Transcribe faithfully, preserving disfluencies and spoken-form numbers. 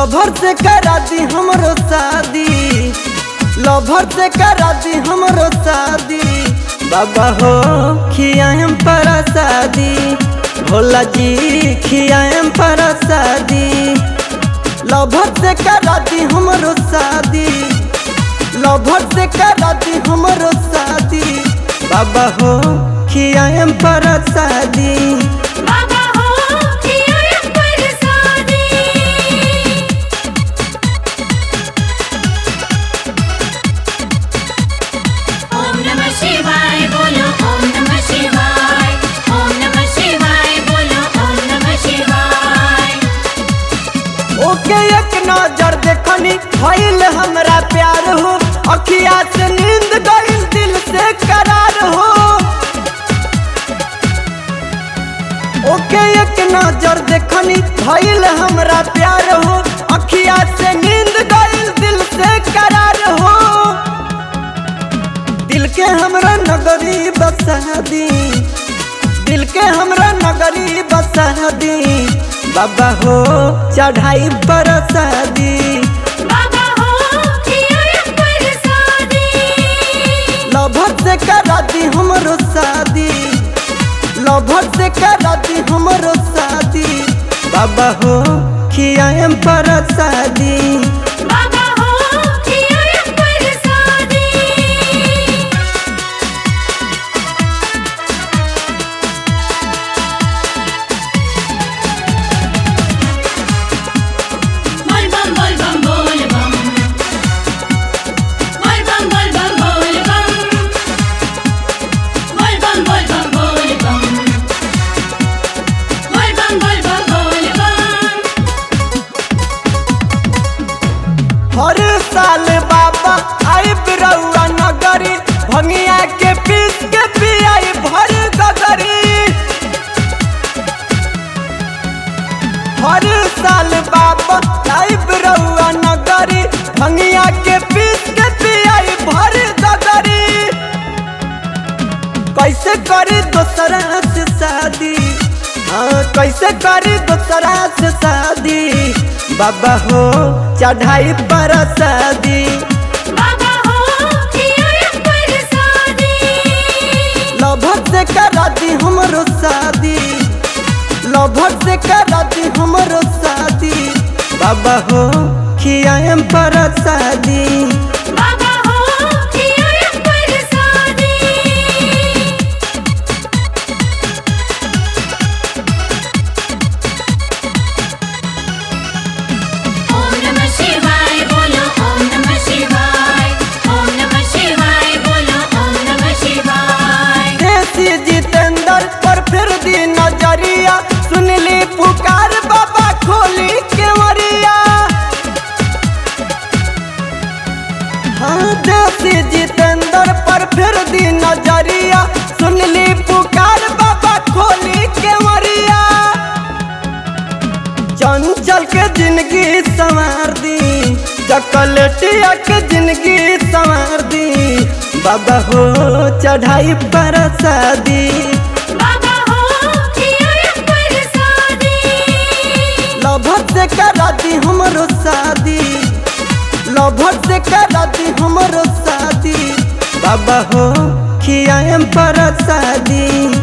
Lover से करा दी हमरो शादी, लभर से करा दी हमरो शादी। बाबा हो खियाएम प्रसादी, भोला जी खियाएम प्रसादी। लभर से करा दी हमरो शादी, लभर से करा दी हमरो शादी। बाबा हो खियाएम प्रसादी। बाबा हो खियाएम प्रसादी। ओम नमः शिवाय बोलो, ओम नमः शिवाय, ओम नमः शिवाय बोलो, ओम नमः शिवाय। ओके एक नजर देखनी भइल हमरा प्यार हो, अखिया से नींद गइल दिल से करार हो। ओके एक नजर देखनी भइल हमरा प्यार हो, अखिया से नींद गइल दिल से करार हो। दिल के हमरा नगरी बसा दी, दिल के हमरा नगरी बसा दी। बाबा हो चढ़ाई प्रसादी, बाबा हो खियाएम प्रसादी। लभर से करा दी हमरो शादी, लभर से करा दी हमरो शादी। बाबा हो खियाएम प्रसादी। बाबा हो खियाएम प्रसादी। बोल बम बोल बम बोल बम, बोल बम बोल बम बोल बम, बोल बम बोल बम बोल बम, बोल बम बोल बम बोल बम। हर साल बाबा आई बिरौआ नगरी, भंगिया के पीस के पियाई भर गगरी। हर साल बाबा आई बिरौआ नगरी, भंगिया के पीस के पियाई भर गगरी। कैसे करी दूसरा से शादी, हाँ कैसे करी दूसरा से शादी। बाबा हो चढ़ाई प्रसादी, बाबा हो खियाएम प्रसादी। लभर से करा दी हमरो शादी, लभर से करा दी हमरो शादी। बाबा हो खियाएम प्रसादी। बाबा हो खियाएम प्रसादी। ओम नमः शिवाय बोलो, ओम नमः शिवाय, ओम नमः शिवाय बोलो, ओम नमः शिवाय। देसी जितेंद्र पर फिर दी नजरिया, सुनली पुकार बाबा खोली केवरिया। हाँ देसी जितेंद्र पर फिर दी नजरिया, सुनली पुकार बाबा खोली केवरिया। चंचल के जिंदगी संवार दी, चॉकलेटिया के जिंदगी संवार दी। बाबा हो चढ़ाई प्रसादी, बाबा हो खियाएम प्रसादी। लभर से करा दी हमरो शादी, लभर से करा दी हमरो शादी। बाबा हो खियाएम प्रसादी।